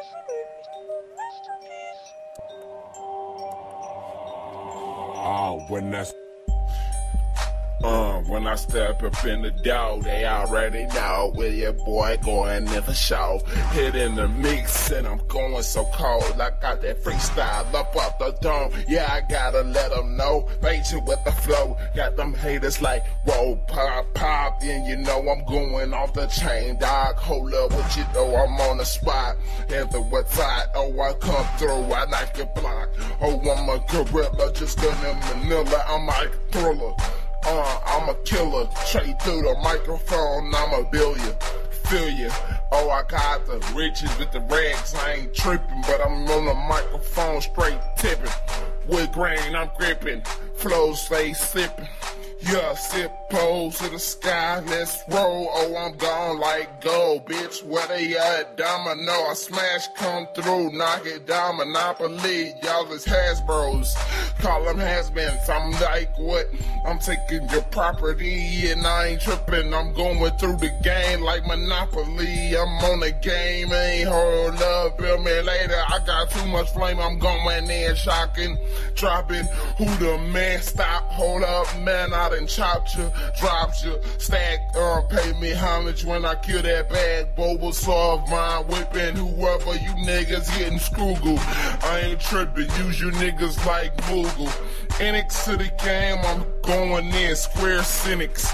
When I step up in the door, they already know where your boy going in for show. Hit in the mix and I'm going so cold. I got that freestyle up off the dome. Yeah, I gotta let them know. Bait with the flow. Got them haters like, whoa, pop. And you know I'm going off the chain, dog. Hold up, what you know, I'm on the spot. After what's hot, oh, I come through, I knock your block. Oh, I'm a gorilla, just in Manila, I'm like a thriller. I'm a killer, straight through the microphone, I'm a billion, feel ya. Oh, I got the riches with the rags, I ain't tripping, but I'm on the microphone straight tipping. Wood grain, I'm gripping, flows stay sipping. Yeah, sip pose to the sky, let's roll. Oh, I'm gone like gold, bitch. Where they at? Domino, I smash, come through, knock it down, Monopoly. Y'all is Hasbros, call them has-beens. I'm like, what? I'm taking your property and I ain't tripping. I'm going through the game like Monopoly. I'm on the game, ain't hold up, bill me later. I got too much flame, I'm going in, shocking, dropping. Who the man? Stop, hold up, man, I done chopped you, dropped you, stack, pay me homage when I kill that bag. Boba soft mind whipping whoever you niggas getting screwed. I ain't tripping, use you niggas like Moogle. Enix to the game, I'm going in, square cynics.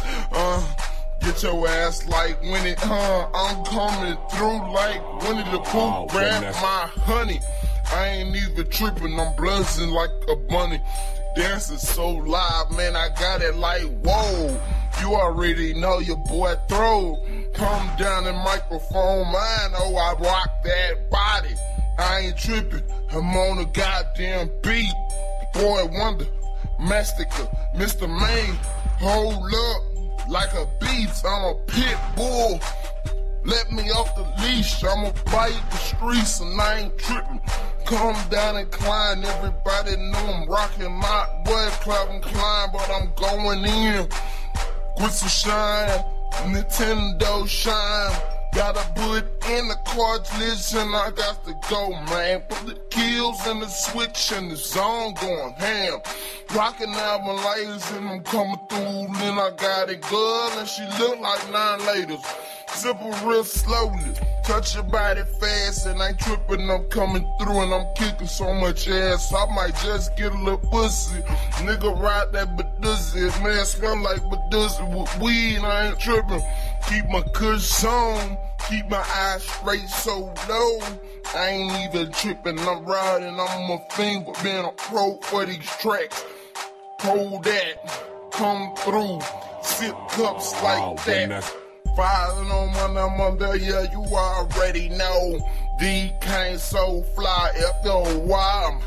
Get your ass like Winnie, I'm coming through like Winnie the Pooh, grab my honey. I ain't even tripping, I'm buzzing like a bunny. Dancing so live, man, I got it like, whoa. You already know your boy throw. Come down the microphone, man, oh, I rock that body. I ain't tripping, I'm on a goddamn beat. Boy Wonder, Mastica, Mr. Main, hold up like a beast, I'm a pit bull. Let me off the leash, I'ma bite the streets and I ain't tripping. Come down and climb, everybody know I'm rocking my boy Calvin Klein, but I'm going in. Gristle shine, Nintendo shine. Gotta put in the cartridge and I got to go, man. Put the kills and the switch and the zone going ham. Rocking out my ladies and I'm coming through and I got it good and she look like 9 ladies. Sip her real slowly, touch your body fast and I ain't tripping, I'm coming through and I'm kicking so much ass, I might just get a little pussy. Nigga ride that Baduzzi, man, smell like Baduzzi with weed, I ain't tripping. Keep my kush on, keep my eyes straight so low. I ain't even tripping, I'm riding, I'm a fiend, but being a pro for these tracks. Hold that, come through, sip cups like that. Filing on my mother, yeah, you already know. D came so fly, F-O-Y, I'm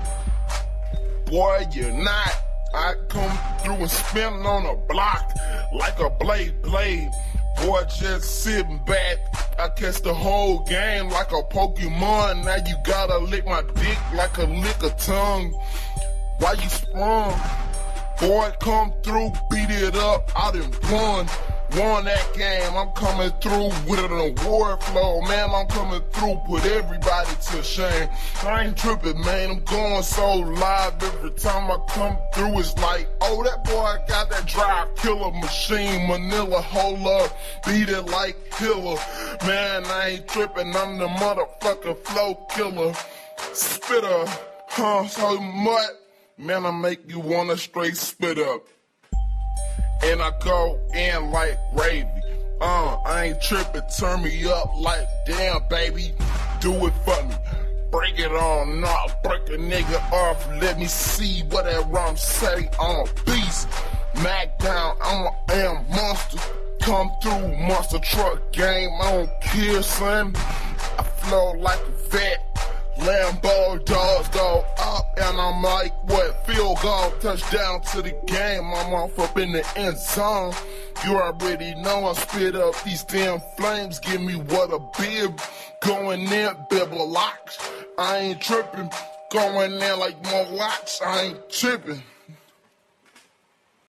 hot. Boy, you're not. I come through and spin on a block like a blade. Boy, just sitting back. I catch the whole game like a Pokemon. Now you gotta lick my dick like a lick of tongue. Why you sprung? Boy, come through, beat it up, I done won that game. I'm coming through with an award flow, man. I'm coming through, put everybody to shame. I ain't tripping, man. I'm going so live every time I come through. It's like, oh, that boy got that drive killer machine. Manila, hold up, beat it like killer. Man, I ain't tripping. I'm the motherfucking flow killer. Spitter, so much. Man, I make you wanna straight spit up. And I go in like gravy. I ain't tripping, turn me up like damn, baby. Do it for me. Break it on off, break a nigga off. Let me see what that rhyme say. I'm a beast. Mac down, I'm a damn monster. Come through, monster truck game. I don't care, son. I flow like a vet. Lambo dogs go up and I'm like, what? Field goal, touchdown to the game. I'm off up in the end zone. You already know I spit up these damn flames. Give me what a bib. Going in, bibble locks. I ain't tripping. Going in like more watch. I ain't tripping.